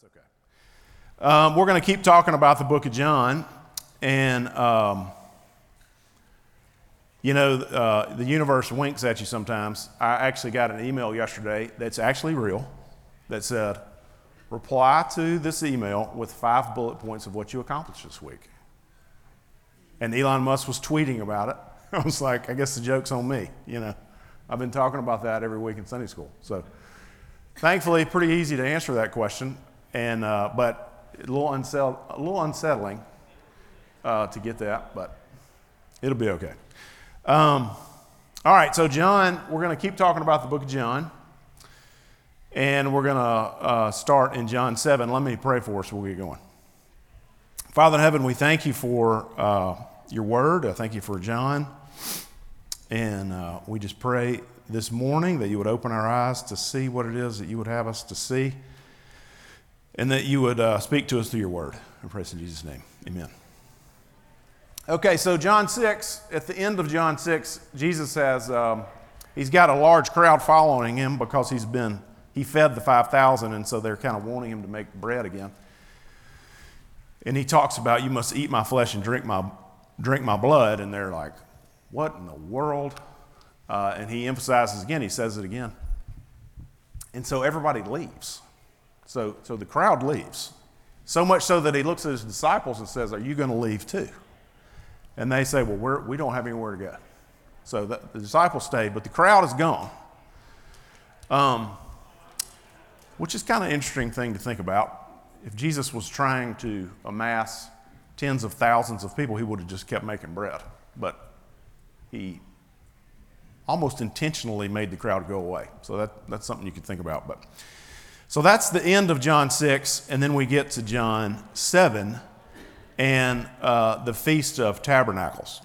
Okay. We're going to keep talking about the book of John, and the universe winks at you sometimes. I actually got an email yesterday that's actually real that said, reply to this email with 5 bullet points of what you accomplished this week. And Elon Musk was tweeting about it. I was like, I guess the joke's on me. I've been talking about that every week in Sunday school. So thankfully, pretty easy to answer that question, and but a little unsettling to get that, but it'll be okay. All right, so John, we're going to keep talking about the book of John, and we're going to start in John 7. Let me pray for us before we get going. Father in heaven, we thank you for your word. I thank you for John, and we just pray this morning that you would open our eyes to see what it is that you would have us to see, and that you would speak to us through your word. I pray in Jesus' name. Amen. Okay, so John 6, at the end of John 6, Jesus has, he's got a large crowd following him because he fed the 5,000, and so they're kind of wanting him to make bread again. And he talks about, you must eat my flesh and drink my blood, and they're like, what in the world? And he emphasizes again, he says it again. And so everybody leaves. So the crowd leaves. So much so that he looks at his disciples and says, are you going to leave too? And they say, well, we don't have anywhere to go. So the disciples stayed, but the crowd is gone. Which is kind of an interesting thing to think about. If Jesus was trying to amass tens of thousands of people, he would have just kept making bread. But he almost intentionally made the crowd go away. So that's something you could think about. So that's the end of John 6, and then we get to John 7 and the Feast of Tabernacles.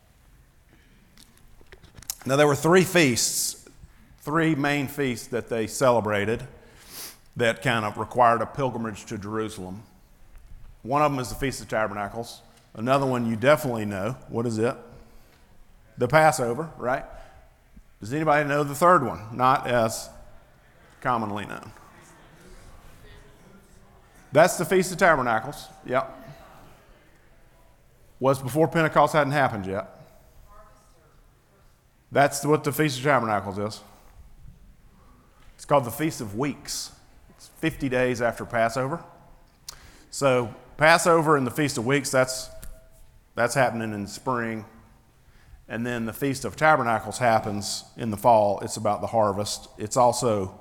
Now there were 3 feasts, 3 main feasts that they celebrated that kind of required a pilgrimage to Jerusalem. One of them is the Feast of Tabernacles. Another one you definitely know. What is it? The Passover, right? Does anybody know the third one? Not as commonly known. That's the Feast of Tabernacles. Yep. Was before Pentecost hadn't happened yet. That's what the Feast of Tabernacles is. It's called the Feast of Weeks. It's 50 days after Passover. So Passover and the Feast of Weeks, that's happening in spring. And then the Feast of Tabernacles happens in the fall. It's about the harvest. It's also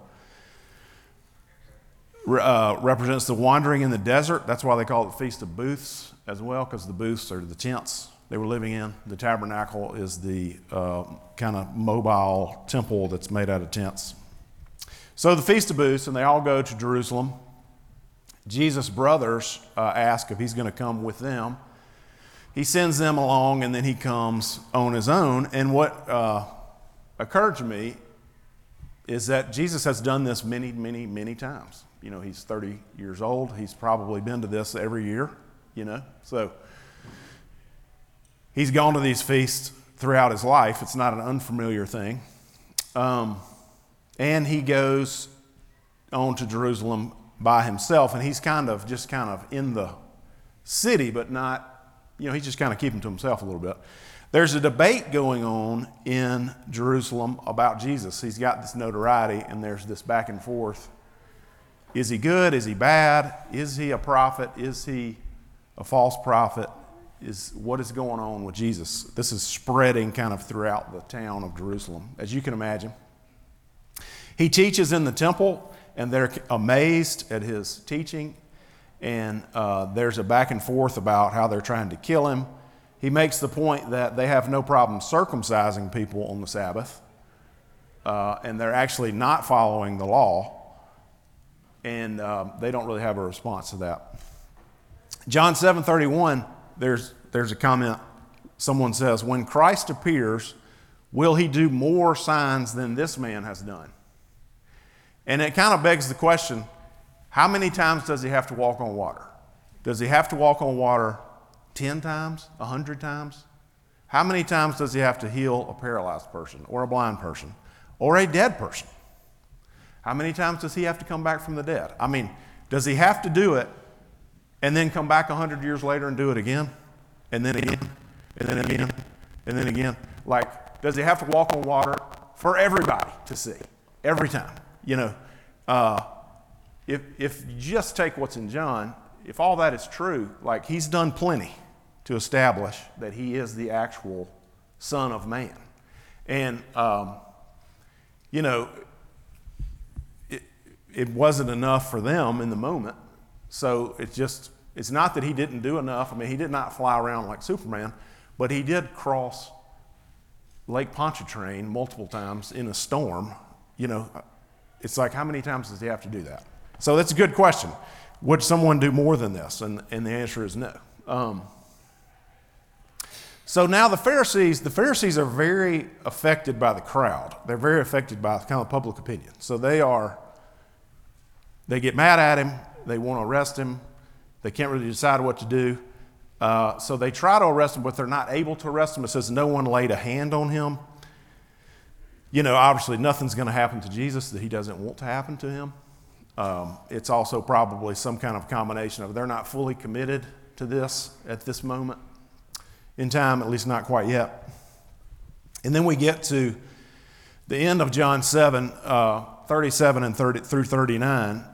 represents the wandering in the desert. That's why they call it the Feast of Booths as well, because the booths are the tents they were living in. The tabernacle is the kind of mobile temple that's made out of tents. So the Feast of Booths, and they all go to Jerusalem. Jesus' brothers ask if he's going to come with them. He sends them along, and then he comes on his own. And what occurred to me is that Jesus has done this many, many, many times. He's 30 years old. He's probably been to this every year, So he's gone to these feasts throughout his life. It's not an unfamiliar thing. And he goes on to Jerusalem by himself, and he's kind of in the city, but not, he's just kind of keeping to himself a little bit. There's a debate going on in Jerusalem about Jesus. He's got this notoriety, and there's this back and forth. Is he good? Is he bad? Is he a prophet? Is he a false prophet? What is going on with Jesus? This is spreading kind of throughout the town of Jerusalem, as you can imagine. He teaches in the temple, and they're amazed at his teaching, and there's a back and forth about how they're trying to kill him. He makes the point that they have no problem circumcising people on the Sabbath, and they're actually not following the law, and they don't really have a response to that. John 7:31, there's a comment. Someone says, when Christ appears, will he do more signs than this man has done? And it kind of begs the question, how many times does he have to walk on water? Does he have to walk on water 10 times, 100 times? How many times does he have to heal a paralyzed person or a blind person or a dead person? How many times does he have to come back from the dead? Does he have to do it and then come back 100 years later and do it again? And then again, and then again, and then again? Like, does he have to walk on water for everybody to see every time? If you just take what's in John, if all that is true, like, he's done plenty to establish that he is the actual Son of Man. And, it wasn't enough for them in the moment. So it's not that he didn't do enough. I mean, he did not fly around like Superman, but he did cross Lake Pontchartrain multiple times in a storm. It's like, how many times does he have to do that? So that's a good question. Would someone do more than this? And the answer is no. So now the Pharisees are very affected by the crowd. They're very affected by kind of public opinion. So they get mad at him. They want to arrest him. They can't really decide what to do. So they try to arrest him, but they're not able to arrest him. It says no one laid a hand on him. Obviously nothing's going to happen to Jesus that he doesn't want to happen to him. It's also probably some kind of combination of they're not fully committed to this at this moment in time, at least not quite yet. And then we get to the end of John 7, 37 and 30 through 39.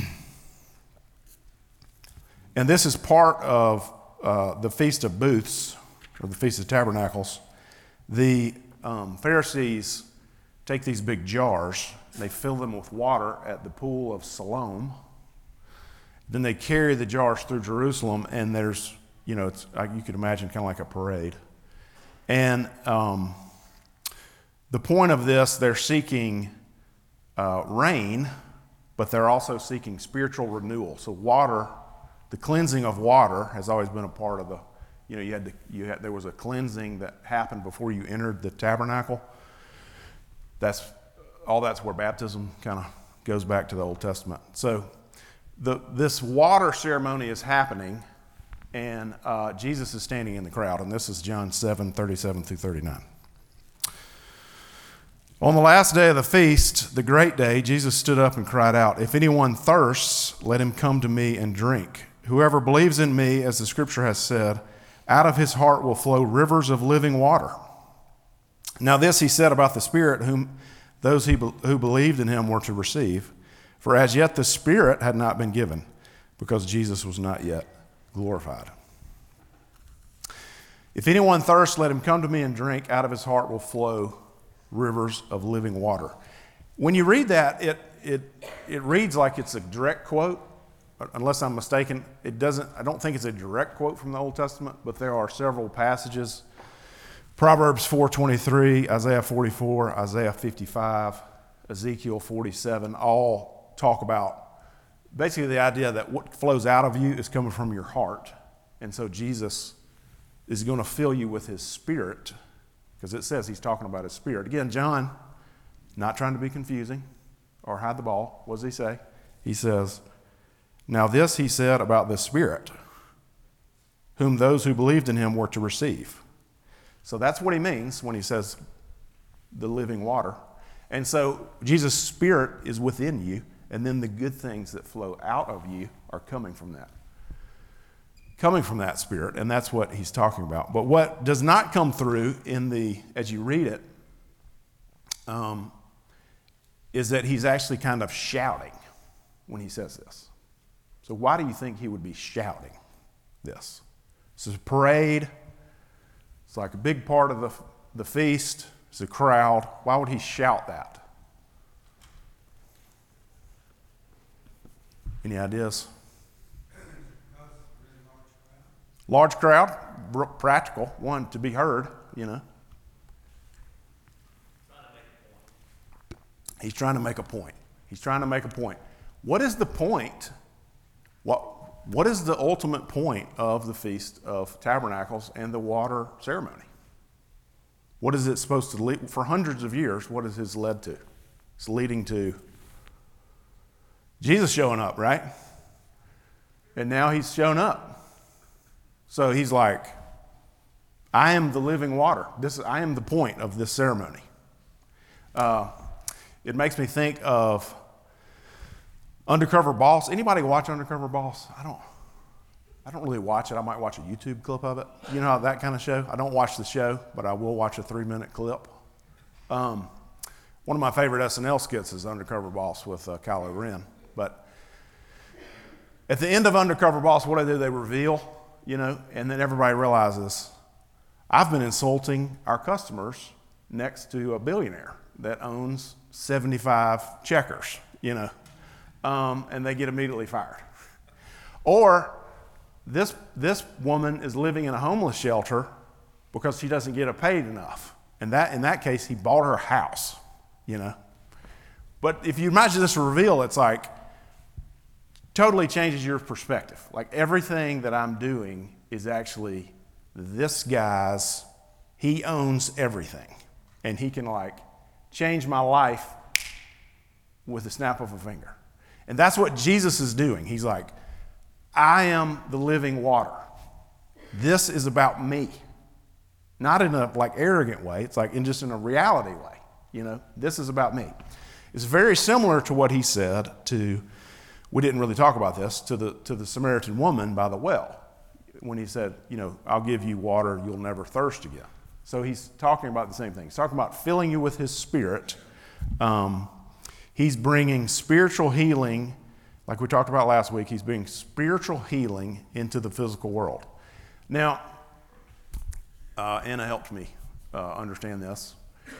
And this is part of the Feast of Booths, or the Feast of Tabernacles. The Pharisees take these big jars, they fill them with water at the pool of Siloam. Then they carry the jars through Jerusalem, and there's, it's you could imagine kind of like a parade. And the point of this, they're seeking rain, but they're also seeking spiritual renewal. So water, the cleansing of water has always been a part of the, there was a cleansing that happened before you entered the tabernacle. That's where baptism kind of goes back to the Old Testament. So this water ceremony is happening, and Jesus is standing in the crowd, and this is John 7, 37 through 39. On the last day of the feast, the great day, Jesus stood up and cried out, "If anyone thirsts, let him come to me and drink. Whoever believes in me, as the scripture has said, out of his heart will flow rivers of living water." Now this he said about the Spirit, whom those who believed in him were to receive. For as yet the Spirit had not been given, because Jesus was not yet glorified. If anyone thirsts, let him come to me and drink. Out of his heart will flow rivers of living water. When you read that, it reads like it's a direct quote. Unless I'm mistaken, I don't think it's a direct quote from the Old Testament, but there are several passages. Proverbs 4:23, Isaiah 44, Isaiah 55, Ezekiel 47, all talk about basically the idea that what flows out of you is coming from your heart. And so Jesus is going to fill you with his Spirit, because it says he's talking about his Spirit. Again, John, not trying to be confusing or hide the ball. What does he say? He says, "Now this he said about the Spirit, whom those who believed in him were to receive." So that's what he means when he says the living water. And so Jesus' Spirit is within you, and then the good things that flow out of you are coming from that Spirit, and that's what he's talking about. But what does not come through as you read it, is that he's actually kind of shouting when he says this. So why do you think he would be shouting this? This is a parade. It's like a big part of the feast. It's a crowd. Why would he shout that? Any ideas? Large crowd, practical, one, to be heard, He's trying to make a point. He's trying to make a point. What is the point? What is the ultimate point of the Feast of Tabernacles and the water ceremony? What is it supposed to lead? For hundreds of years, what has this led to? It's leading to Jesus showing up, right? And now he's shown up. So he's like, I am the living water. I am the point of this ceremony. It makes me think of Undercover Boss. Anybody watch Undercover Boss? I don't really watch it. I might watch a YouTube clip of it. You know, that kind of show. I don't watch the show, but I will watch a 3-minute clip. One of my favorite SNL skits is Undercover Boss with Kylo Ren. But at the end of Undercover Boss, what do? They reveal, you know, and then everybody realizes, I've been insulting our customers next to a billionaire that owns 75 checkers, you know, and they get immediately fired. Or this woman is living in a homeless shelter because she doesn't get paid enough. And that, in that case, he bought her a house, you know. But if you imagine this reveal, it's like totally changes your perspective. Like everything that I'm doing is actually this guy's, he owns everything. And he can like change my life with the snap of a finger. And that's what Jesus is doing. He's like, I am the living water. This is about me. Not in a like arrogant way. It's like just in a reality way. You know, this is about me. It's very similar to what he said to, we didn't really talk about this, to the Samaritan woman by the well. When he said, you know, I'll give you water, you'll never thirst again. So he's talking about the same thing. He's talking about filling you with his spirit. He's bringing spiritual healing, like we talked about last week. He's bringing spiritual healing into the physical world. Now, Anna helped me understand this.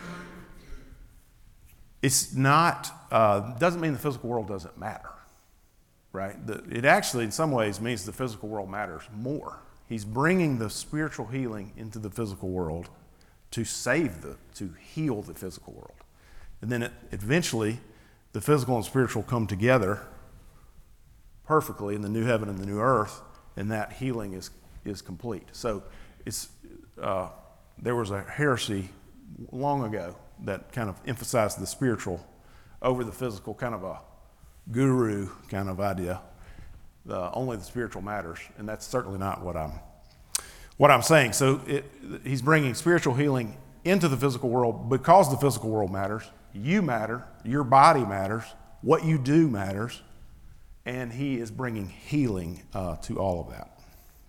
It's not, doesn't mean the physical world doesn't matter, right? It actually, in some ways, means the physical world matters more. He's bringing the spiritual healing into the physical world to to heal the physical world. And then eventually, the physical and spiritual come together perfectly in the new heaven and the new earth, and that healing is complete. So there was a heresy long ago that kind of emphasized the spiritual over the physical, kind of a guru kind of idea. Only the spiritual matters, and that's certainly not what I'm saying. So he's bringing spiritual healing into the physical world because the physical world matters. You matter, your body matters, what you do matters, and he is bringing healing to all of that.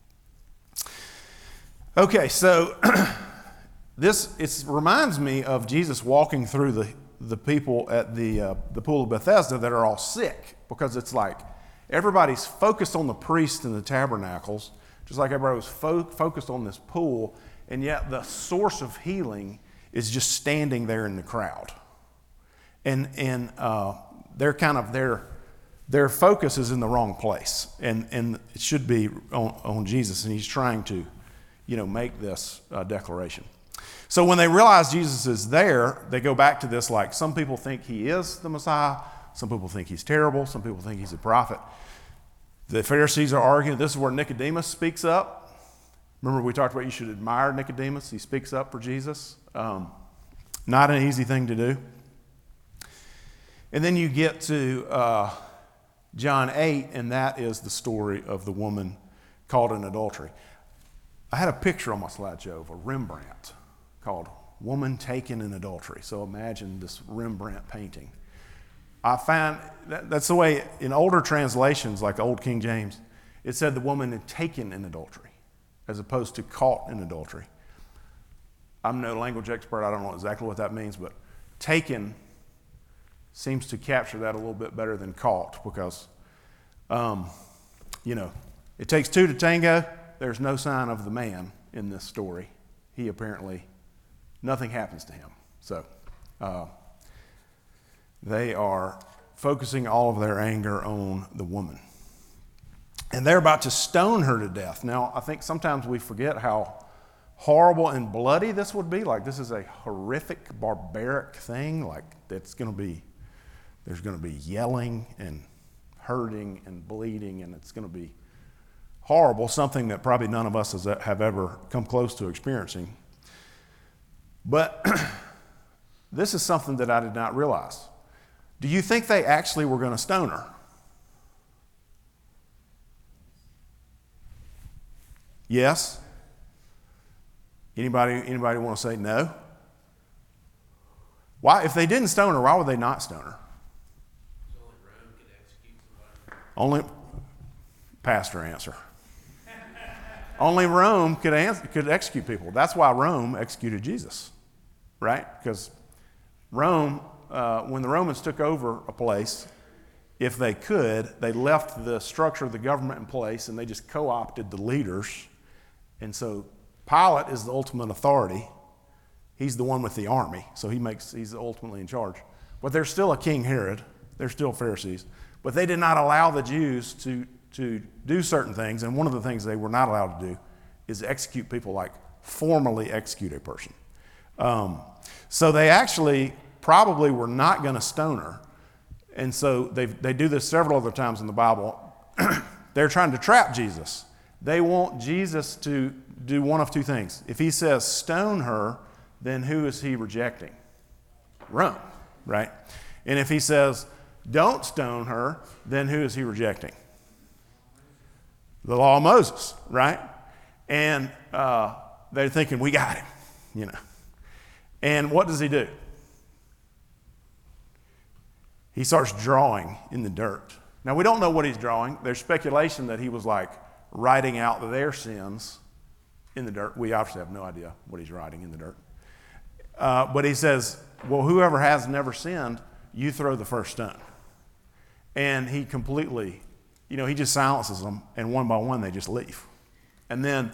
Okay, so it reminds me of Jesus walking through the people at the pool of Bethesda that are all sick, because it's like everybody's focused on the priest and the tabernacles, just like everybody was focused on this pool, and yet the source of healing is just standing there in the crowd. And they're kind of their focus is in the wrong place, and it should be on Jesus, and he's trying to, you know, make this declaration. So when they realize Jesus is there, they go back to this, like, some people think he is the Messiah, some people think he's terrible, some people think he's a prophet. The Pharisees are arguing. This is where Nicodemus speaks up. Remember, we talked about you should admire Nicodemus. He speaks up for Jesus. Not an easy thing to do. And then you get to John 8, and that is the story of the woman caught in adultery. I had a picture on my slideshow of a Rembrandt called Woman Taken in Adultery. So imagine this Rembrandt painting. I find that's the way in older translations, like the Old King James, it said the woman had taken in adultery as opposed to caught in adultery. I'm no language expert. I don't know exactly what that means, but taken seems to capture that a little bit better than caught, because, you know, it takes two to tango. There's no sign of the man in this story. He apparently, nothing happens to him. So they are focusing all of their anger on the woman. And they're about to stone her to death. Now, I think sometimes we forget how horrible and bloody this would be. Like, this is a horrific, barbaric thing. Like, there's going to be yelling and hurting and bleeding, and it's going to be horrible, something that probably none of us have ever come close to experiencing. But this is something that I did not realize. Do you think they actually were going to stone her? Yes? Anybody want to say no? Why, if they didn't stone her, why would they not stone her? So only Rome could execute Only pastor answer. Only Rome could execute people. That's why Rome executed Jesus, right? Because Rome, when the Romans took over a place, if they could, they left the structure of the government in place and they just co-opted the leaders. And so Pilate is the ultimate authority. He's the one with the army, so he's ultimately in charge. But there's still a King Herod. There's still Pharisees. But they did not allow the Jews to do certain things, and one of the things they were not allowed to do is execute people, like formally execute a person. So they actually probably were not going to stone her, and so they do this several other times in the Bible. They're trying to trap Jesus. They want Jesus to do one of two things. If he says stone her, then who is he rejecting? Rome, right? And if he says don't stone her, then who is he rejecting? The law of Moses, right? And they're thinking, we got him, And what does he do? He starts drawing in the dirt. Now, we don't know what he's drawing. There's speculation that he was like writing out their sins in the dirt. We obviously have no idea what he's writing in the dirt. But he says, well, whoever has never sinned, you throw the first stone. And he completely, he just silences them, and one by one they just leave. And then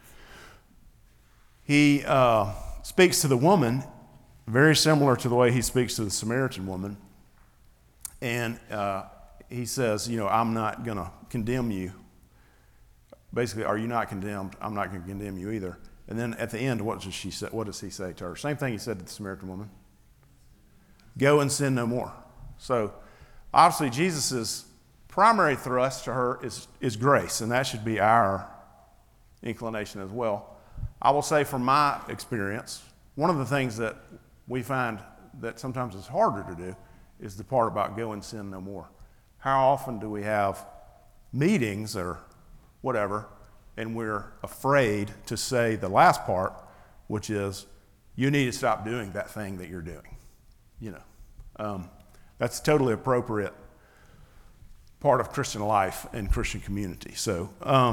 he speaks to the woman, very similar to the way he speaks to the Samaritan woman. And he says, I'm not going to condemn you. Basically, are you not condemned? I'm not going to condemn you either. And then at the end, what does he say to her? Same thing he said to the Samaritan woman. Go and sin no more. So obviously, Jesus' primary thrust to her is grace, and that should be our inclination as well. I will say from my experience, one of the things that we find that sometimes is harder to do is the part about go and sin no more. How often do we have meetings or whatever, and we're afraid to say the last part, which is, you need to stop doing that thing that you're doing. That's totally appropriate part of Christian life and Christian community. So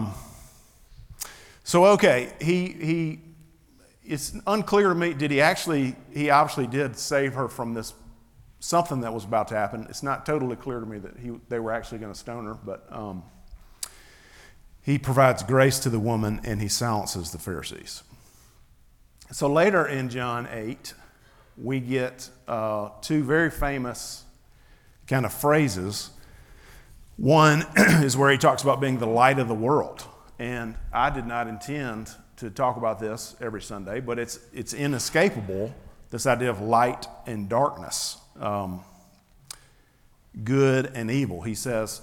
okay, it's unclear to me, he obviously did save her from this, something that was about to happen. It's not totally clear to me that they were actually going to stone her, but he provides grace to the woman and he silences the Pharisees. So later in John 8, we get two very famous kind of phrases. One is where he talks about being the light of the world. And I did not intend to talk about this every Sunday, but it's inescapable, this idea of light and darkness, good and evil. He says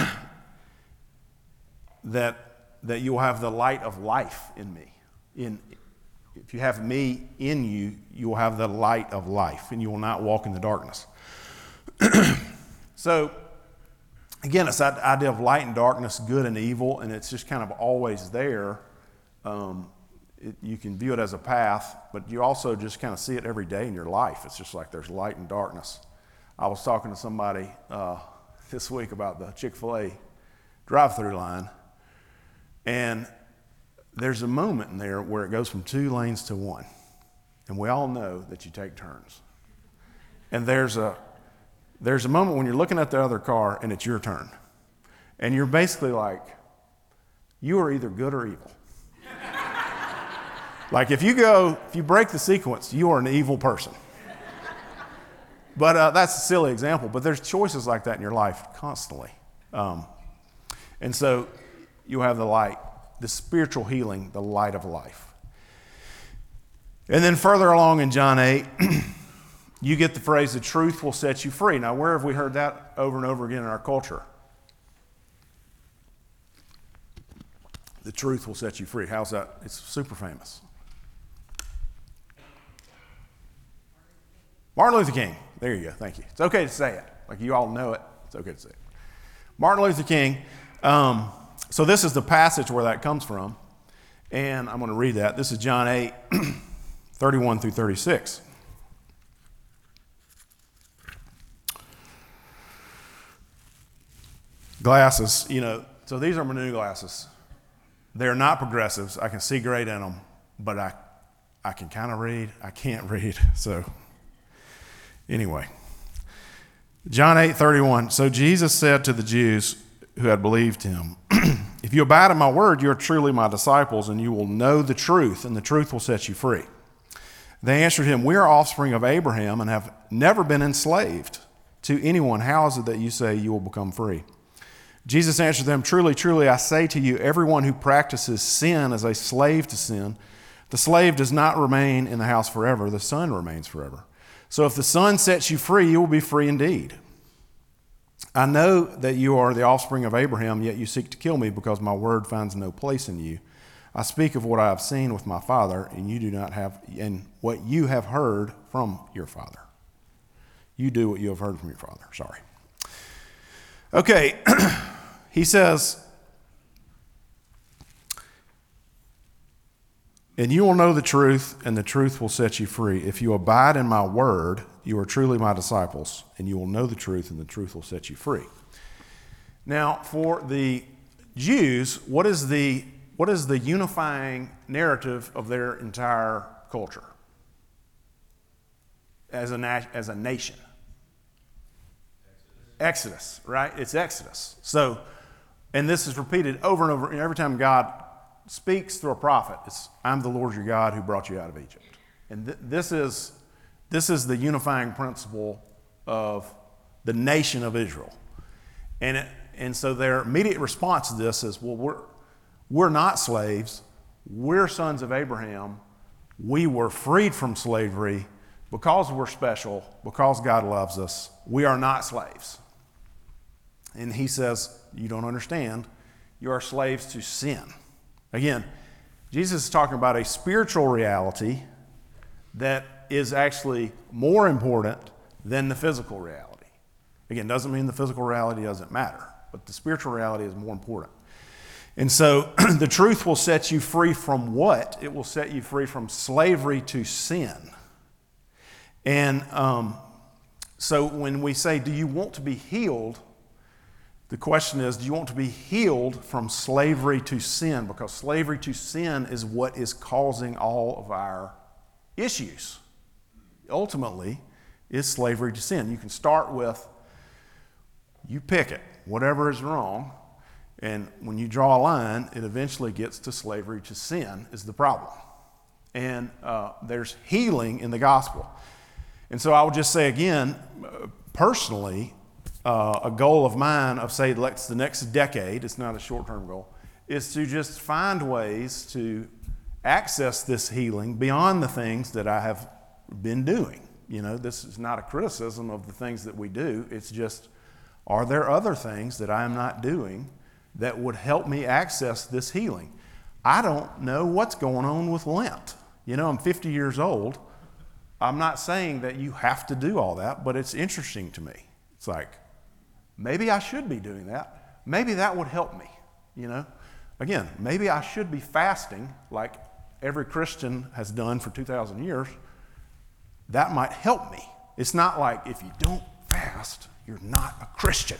that you'll have the light of life in me. If you have me in you, you will have the light of life, and you will not walk in the darkness. So, again, it's that idea of light and darkness, good and evil, and it's just kind of always there. You can view it as a path, but you also just kind of see it every day in your life. It's just like there's light and darkness. I was talking to somebody this week about the Chick-fil-A drive-through line, and there's a moment in there where it goes from 2 lanes to 1, and we all know that you take turns. And there's a moment when you're looking at the other car and it's your turn, and you're basically like, you are either good or evil. Like if you break the sequence, you are an evil person. But that's a silly example, but there's choices like that in your life constantly. And so you have the light, the spiritual healing, the light of life. And then further along in John 8, you get the phrase, the truth will set you free. Now, where have we heard that over and over again in our culture? The truth will set you free. How's that? It's super famous. Martin Luther King. There you go. Thank you. It's okay to say it. Like you all know it. It's okay to say it. Martin Luther King. So this is the passage where that comes from. And I'm going to read that. This is John 8, 31 through 36. Glasses, so these are my new glasses. They're not progressives. I can see great in them, but I can kind of read. I can't read. So anyway, John 8:31. So Jesus said to the Jews who had believed him, if you abide in my word, you are truly my disciples, and you will know the truth, and the truth will set you free. They answered him, we are offspring of Abraham and have never been enslaved to anyone. How is it that you say you will become free? Jesus answered them, truly, truly, I say to you, everyone who practices sin is a slave to sin. The slave does not remain in the house forever. The son remains forever. So if the son sets you free, you will be free indeed. I know that you are the offspring of Abraham, yet you seek to kill me because my word finds no place in you. I speak of what I have seen with my father, and you do not have, and what you have heard from your father. You do what you have heard from your father. Sorry. Okay, he says, and you will know the truth, and the truth will set you free. If you abide in my word, you are truly my disciples, and you will know the truth, and the truth will set you free. Now, for the Jews, what is the unifying narrative of their entire culture as a nation? Exodus, right? It's Exodus. So, and this is repeated over and over. Every time God speaks through a prophet, it's, I'm the Lord your God who brought you out of Egypt. And this is the unifying principle of the nation of Israel. And so their immediate response to this is, well, we're not slaves. We're sons of Abraham. We were freed from slavery because we're special, because God loves us. We are not slaves. And he says, you don't understand. You are slaves to sin. Again, Jesus is talking about a spiritual reality that is actually more important than the physical reality. Again, doesn't mean the physical reality doesn't matter, but the spiritual reality is more important. And so the truth will set you free from what? It will set you free from slavery to sin. And so when we say, do you want to be healed? The question is, do you want to be healed from slavery to sin? Because slavery to sin is what is causing all of our issues. Ultimately, is slavery to sin. You can start with, you pick it, whatever is wrong, and when you draw a line, it eventually gets to slavery to sin is the problem. And there's healing in the gospel. And so I would just say again, personally, a goal of mine of say, let's the next decade, it's not a short-term goal, is to just find ways to access this healing beyond the things that I have been doing. This is not a criticism of the things that we do. It's just, are there other things that I am not doing that would help me access this healing? I don't know what's going on with Lent. I'm 50 years old. I'm not saying that you have to do all that, but it's interesting to me. It's like, maybe I should be doing that. Maybe that would help me, Again, maybe I should be fasting like every Christian has done for 2,000 years. That might help me. It's not like if you don't fast, you're not a Christian,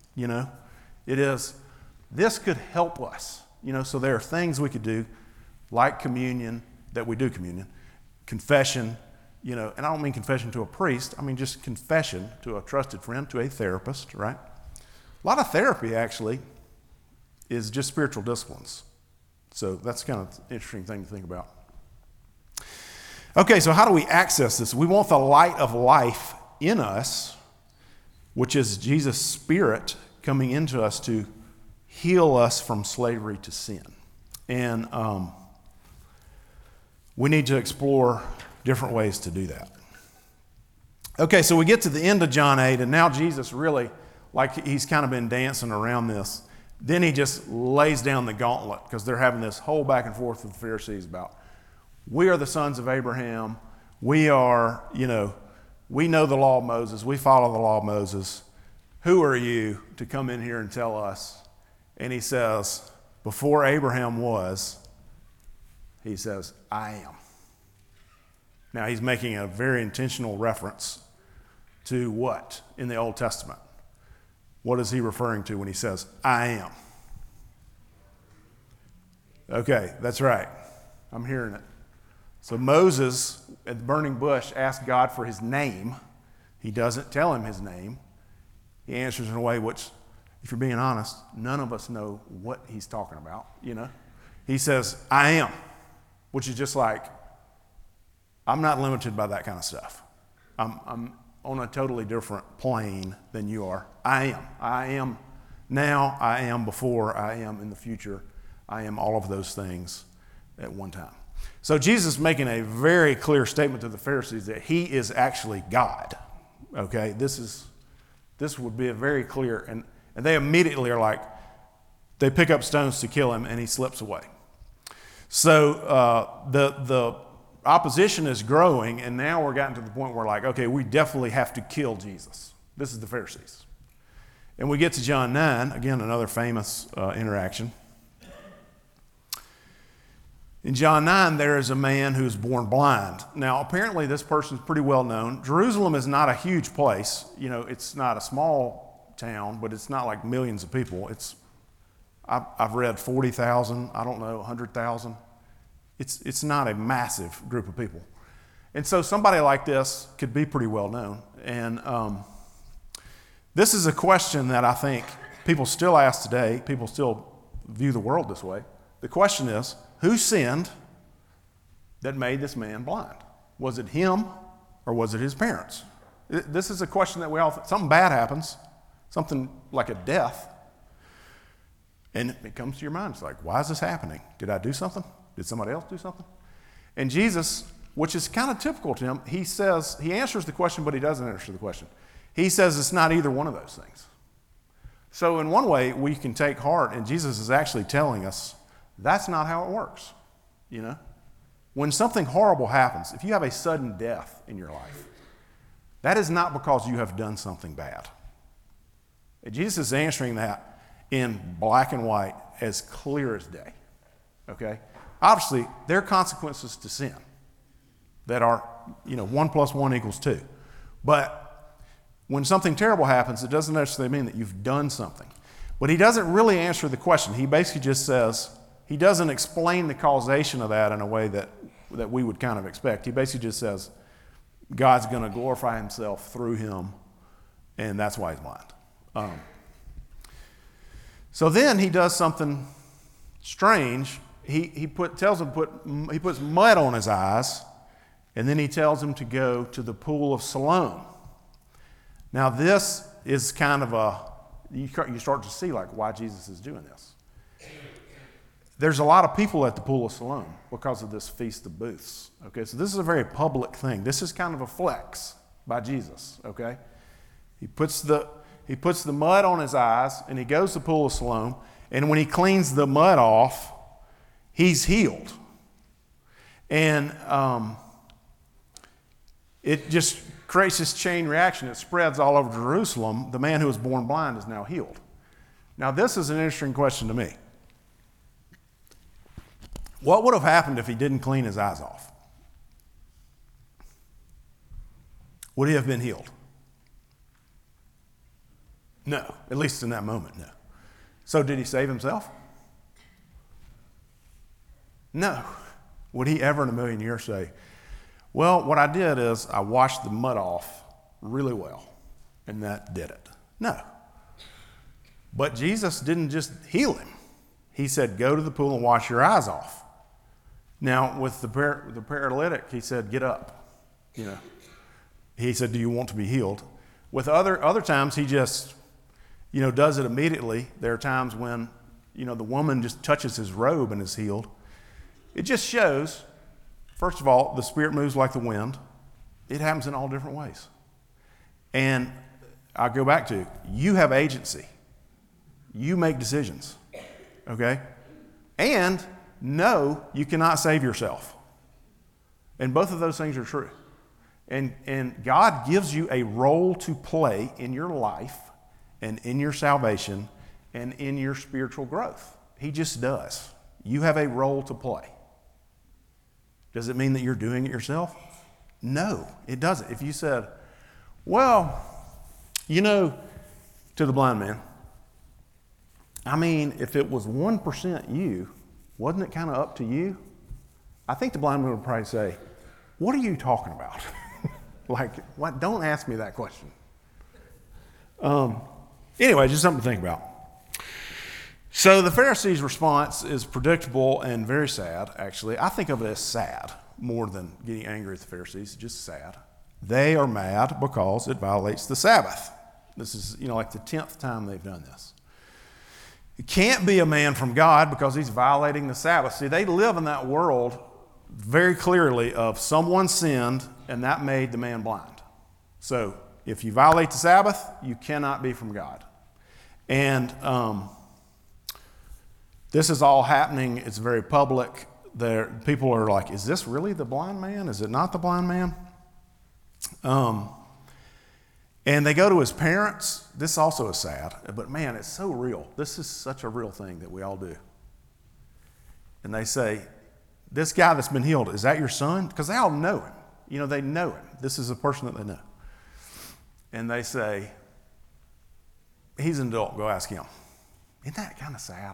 It is, this could help us, so there are things we could do like communion, that we do communion, confession, and I don't mean confession to a priest, I mean just confession to a trusted friend, to a therapist, right? A lot of therapy actually is just spiritual disciplines. So that's kind of an interesting thing to think about. Okay, so how do we access this? We want the light of life in us, which is Jesus' Spirit coming into us to heal us from slavery to sin. And we need to explore different ways to do that. Okay, so we get to the end of John 8, and now Jesus really, like he's kind of been dancing around this. Then he just lays down the gauntlet because they're having this whole back and forth with the Pharisees about, we are the sons of Abraham. We are, we know the law of Moses. We follow the law of Moses. Who are you to come in here and tell us? And he says, before Abraham was, he says, I am. Now he's making a very intentional reference to what in the Old Testament? What is he referring to when he says, I am? Okay, that's right. I'm hearing it. So Moses at the burning bush asked God for his name. He doesn't tell him his name. He answers in a way which, if you're being honest, none of us know what he's talking about, you know. He says, I am, which is just like, I'm not limited by that kind of stuff. I'm on a totally different plane than you are. I am. I am now, I am before, I am in the future. I am all of those things at one time. So Jesus is making a very clear statement to the Pharisees that he is actually God. Okay, this would be a very clear, and they immediately are like, they pick up stones to kill him, and he slips away. So the opposition is growing, and now we're gotten to the point where like, okay, we definitely have to kill Jesus. This is the Pharisees. And we get to John 9, again, another famous interaction. In John 9, there is a man who's born blind. Now, apparently this person is pretty well known. Jerusalem is not a huge place. You know, it's not a small town, but it's not like millions of people. I've read 40,000, I don't know, 100,000. It's not a massive group of people. And so somebody like this could be pretty well known. And this is a question that I think people still ask today. People still view the world this way. The question is, who sinned that made this man blind? Was it him or was it his parents? This is a question that we all, something bad happens, something like a death, and it comes to your mind. It's like, why is this happening? Did I do something? Did somebody else do something? And Jesus, which is kind of typical to him, he says, he answers the question, but he doesn't answer the question. He says it's not either one of those things. So in one way, we can take heart, and Jesus is actually telling us, that's not how it works, you know? When something horrible happens, if you have a sudden death in your life, that is not because you have done something bad. And Jesus is answering that in black and white, as clear as day, okay? Obviously, there are consequences to sin that are, 1 + 1 = 2. But when something terrible happens, it doesn't necessarily mean that you've done something. But he doesn't really answer the question. He basically just says, he doesn't explain the causation of that in a way that we would kind of expect. He basically just says, God's going to glorify himself through him, and that's why he's blind. So then he does something strange. He puts mud on his eyes, and then he tells him to go to the pool of Siloam. Now this is kind of you start to see like why Jesus is doing this. There's a lot of people at the pool of Siloam because of this Feast of Booths. Okay, so this is a very public thing. This is kind of a flex by Jesus. Okay, he puts the mud on his eyes and he goes to the pool of Siloam, and when he cleans the mud off, he's healed. And it just creates this chain reaction. It spreads all over Jerusalem. The man who was born blind is now healed. Now this is an interesting question to me. What would have happened if he didn't clean his eyes off? Would he have been healed? No, at least in that moment, no. So did he save himself? No. Would he ever in a million years say, well, what I did is I washed the mud off really well, and that did it? No. But Jesus didn't just heal him. He said, go to the pool and wash your eyes off. Now, with the paralytic, he said, get up. He said, do you want to be healed? With other times, he just, does it immediately. There are times when, the woman just touches his robe and is healed. It just shows, first of all, the Spirit moves like the wind. It happens in all different ways. And I go back to, you have agency. You make decisions, okay? And no, you cannot save yourself. And both of those things are true. And God gives you a role to play in your life and in your salvation and in your spiritual growth. He just does. You have a role to play. Does it mean that you're doing it yourself? No, it doesn't. If you said, well, to to the blind man, I mean, if it was 1% you, wasn't it kind of up to you? I think the blind man would probably say, what are you talking about? Like, what? Don't ask me that question. Anyway, just something to think about. So the Pharisees' response is predictable and very sad, actually. I think of it as sad more than getting angry at the Pharisees, just sad. They are mad because it violates the Sabbath. This is, like the 10th time they've done this. It can't be a man from God because he's violating the Sabbath. See, they live in that world very clearly of someone sinned and that made the man blind. So if you violate the Sabbath, you cannot be from God. And this is all happening. It's very public. People are like, is this really the blind man? Is it not the blind man? And they go to his parents. This also is sad, but man, it's so real. This is such a real thing that we all do. And they say, this guy that's been healed, is that your son? Because they all know him. They know him. This is a person that they know. And they say, he's an adult, go ask him. Isn't that kind of sad?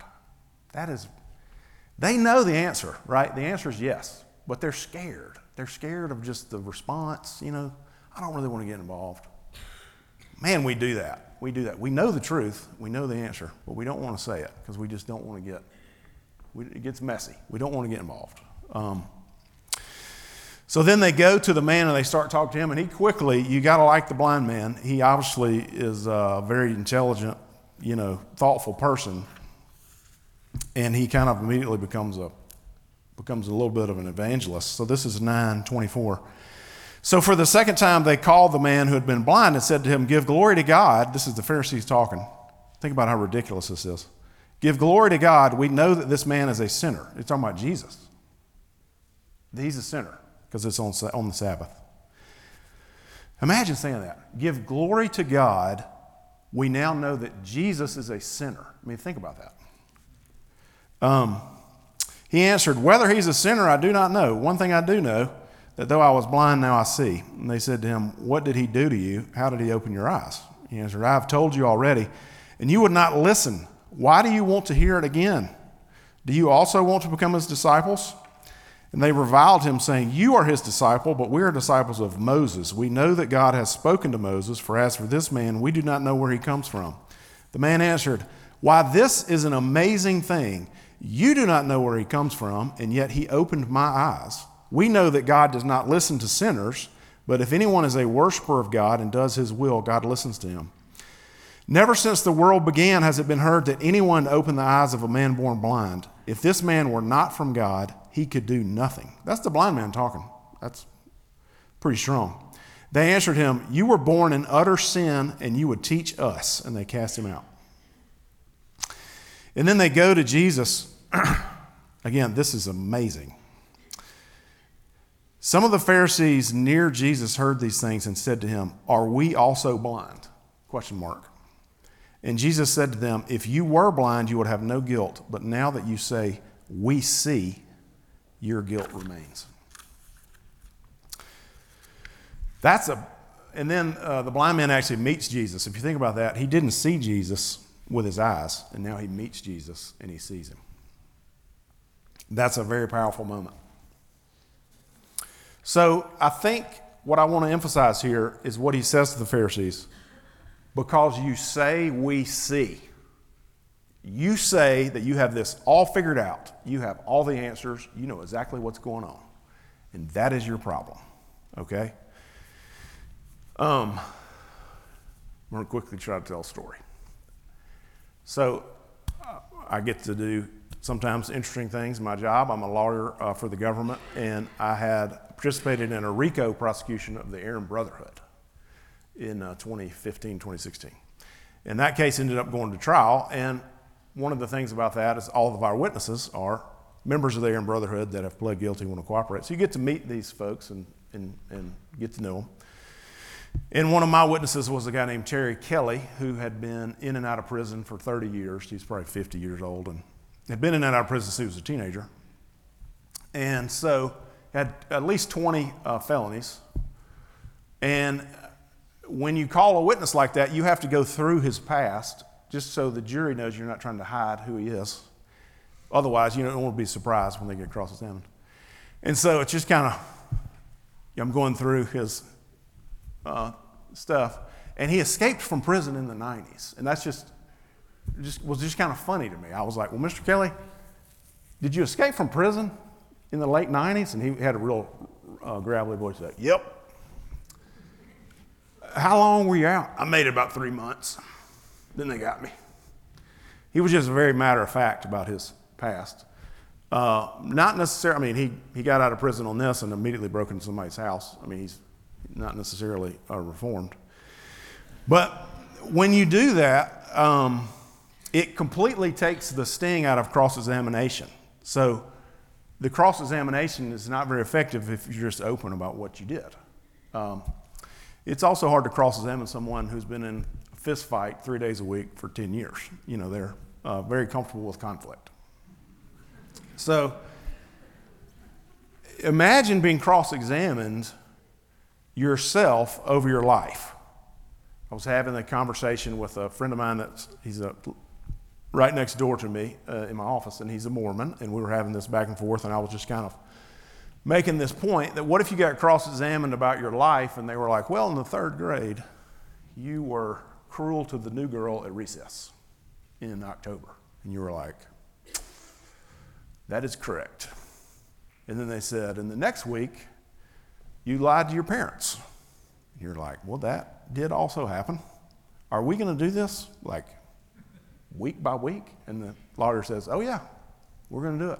They know the answer, right? The answer is yes, but they're scared. They're scared of just the response, I don't really want to get involved. Man, we do that. We do that. We know the truth. We know the answer, but we don't want to say it because we just don't want to it gets messy. We don't want to get involved. So then they go to the man and they start talking to him, and he quickly, you got to like the blind man. He obviously is a very intelligent, thoughtful person, and he kind of immediately becomes a little bit of an evangelist. So this is 9:24. So for the second time, they called the man who had been blind and said to him, give glory to God. This is the Pharisees talking. Think about how ridiculous this is. Give glory to God. We know that this man is a sinner. It's talking about Jesus. He's a sinner because it's on the Sabbath. Imagine saying that. Give glory to God. We now know that Jesus is a sinner. I mean, think about that. He answered, whether he's a sinner, I do not know. One thing I do know, that though I was blind, now I see. And they said to him, what did he do to you? How did he open your eyes? He answered, I have told you already, and you would not listen. Why do you want to hear it again? Do you also want to become his disciples? And they reviled him, saying, you are his disciple, but we are disciples of Moses. We know that God has spoken to Moses, for as for this man, we do not know where he comes from. The man answered, why, this is an amazing thing. You do not know where he comes from, and yet he opened my eyes. We know that God does not listen to sinners, but if anyone is a worshiper of God and does his will, God listens to him. Never since the world began has it been heard that anyone opened the eyes of a man born blind. If this man were not from God, he could do nothing. That's the blind man talking. That's pretty strong. They answered him, you were born in utter sin, and you would teach us. And they cast him out. And then they go to Jesus. Again, this is amazing. Some of the Pharisees near Jesus heard these things and said to him, are we also blind? ? And Jesus said to them, if you were blind, you would have no guilt. But now that you say, we see, your guilt remains. And then the blind man actually meets Jesus. If you think about that, he didn't see Jesus with his eyes, and now he meets Jesus and he sees him. That's a very powerful moment. So I think what I want to emphasize here is what he says to the Pharisees. Because you say we see. You say that you have this all figured out. You have all the answers. You know exactly what's going on. And that is your problem. Okay? I'm going to quickly try to tell a story. So I get to do sometimes interesting things in my job. I'm a lawyer for the government, and I had participated in a RICO prosecution of the Aaron Brotherhood in 2015, 2016. And that case ended up going to trial, and one of the things about that is all of our witnesses are members of the Aaron Brotherhood that have pled guilty and want to cooperate. So you get to meet these folks and get to know them. And one of my witnesses was a guy named Terry Kelly, who had been in and out of prison for 30 years. He's probably 50 years old and had been in and out of prison since he was a teenager. And so had at least 20 felonies. And when you call a witness like that, you have to go through his past just so the jury knows you're not trying to hide who he is. Otherwise, you don't want to be surprised when they get cross-examined. And so it's just kind of, I'm going through his stuff. And he escaped from prison in the 90s. And that's just was just kind of funny to me. I was like, well, Mr. Kelly, did you escape from prison in the late 90s? And he had a real gravelly voice. Like, yep. How long were you out? I made it about 3 months. Then they got me. He was just very matter of fact about his past. Not necessarily, I mean, he got out of prison on this and immediately broke into somebody's house. I mean, he's not necessarily reformed. But when you do that, it completely takes the sting out of cross-examination. So the cross-examination is not very effective if you're just open about what you did. It's also hard to cross-examine someone who's been in a fist fight 3 days a week for 10 years. You know, they're very comfortable with conflict. So imagine being cross-examined yourself over your life. I was having a conversation with a friend of mine he's right next door to me in my office, and he's a Mormon, and we were having this back and forth, and I was just kind of making this point that what if you got cross-examined about your life, and they were like, well, in the 3rd grade, you were cruel to the new girl at recess in October. And you were like, that is correct. And then they said, and the next week, you lied to your parents. And you're like, well, that did also happen. Are we going to do this like week by week? And the lawyer says, oh yeah, we're going to do it.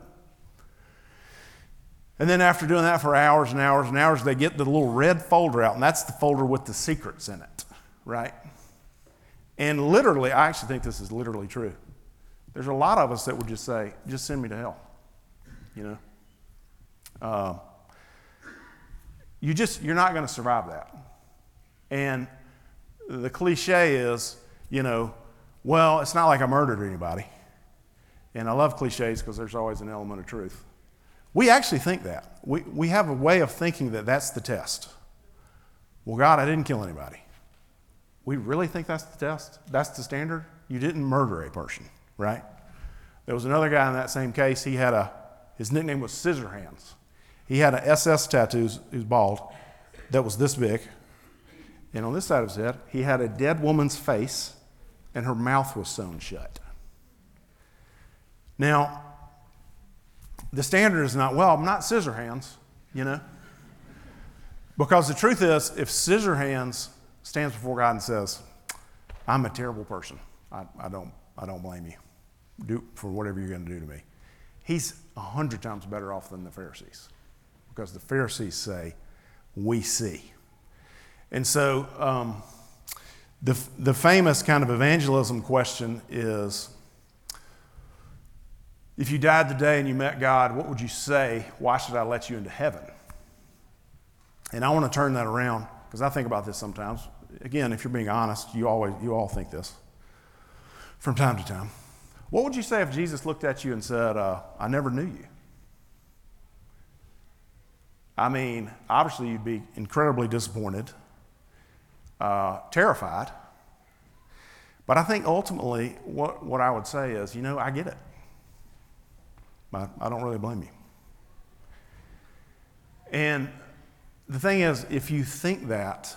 And then after doing that for hours and hours and hours, they get the little red folder out, and that's the folder with the secrets in it, right? And literally, I actually think this is literally true. There's a lot of us that would just say, just send me to hell, you know? You're not going to survive that. And the cliche is, you know, well, it's not like I murdered anybody. And I love cliches because there's always an element of truth. We actually think that. We have a way of thinking that that's the test. Well, God, I didn't kill anybody. We really think that's the test? That's the standard? You didn't murder a person, right? There was another guy in that same case. His nickname was Scissorhands. He had an SS tattoo, he was bald, that was this big. And on this side of his head, he had a dead woman's face, and her mouth was sewn shut. Now, the standard is not, well, I'm not Scissorhands, you know? Because the truth is, if Scissorhands stands before God and says, I'm a terrible person, I don't blame you for whatever you're going to do to me, he's 100 times better off than the Pharisees. Because the Pharisees say, we see. And so the famous kind of evangelism question is, if you died today and you met God, what would you say? Why should I let you into heaven? And I want to turn that around because I think about this sometimes. Again, if you're being honest, you all think this from time to time. What would you say if Jesus looked at you and said, I never knew you? I mean, obviously you'd be incredibly disappointed, terrified. But I think ultimately what I would say is, you know, I get it. I don't really blame you. And the thing is, if you think that,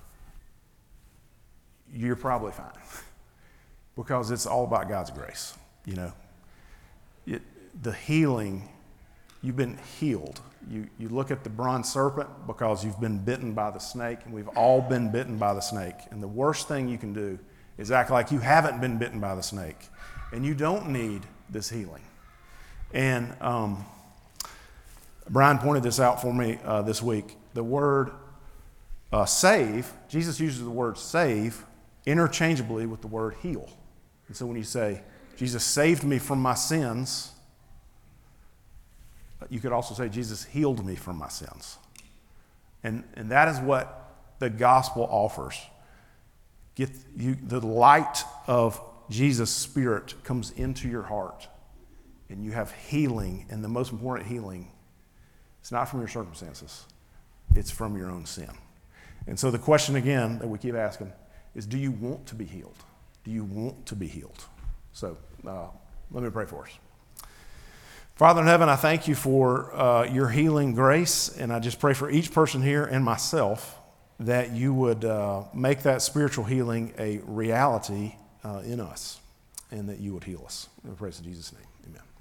you're probably fine. Because it's all about God's grace, you know. The healing, you've been healed. You look at the bronze serpent because you've been bitten by the snake, and we've all been bitten by the snake. And the worst thing you can do is act like you haven't been bitten by the snake. And you don't need this healing. And Brian pointed this out for me this week. The word save, Jesus uses the word save interchangeably with the word heal. And so when you say, Jesus saved me from my sins, you could also say, Jesus healed me from my sins. And that is what the gospel offers. The light of Jesus' Spirit comes into your heart, and you have healing, and the most important healing, it's not from your circumstances, it's from your own sin. And so the question again that we keep asking is, do you want to be healed? Do you want to be healed? So let me pray for us. Father in heaven, I thank you for your healing grace, and I just pray for each person here and myself that you would make that spiritual healing a reality in us, and that you would heal us. We praise in Jesus' name. Amen.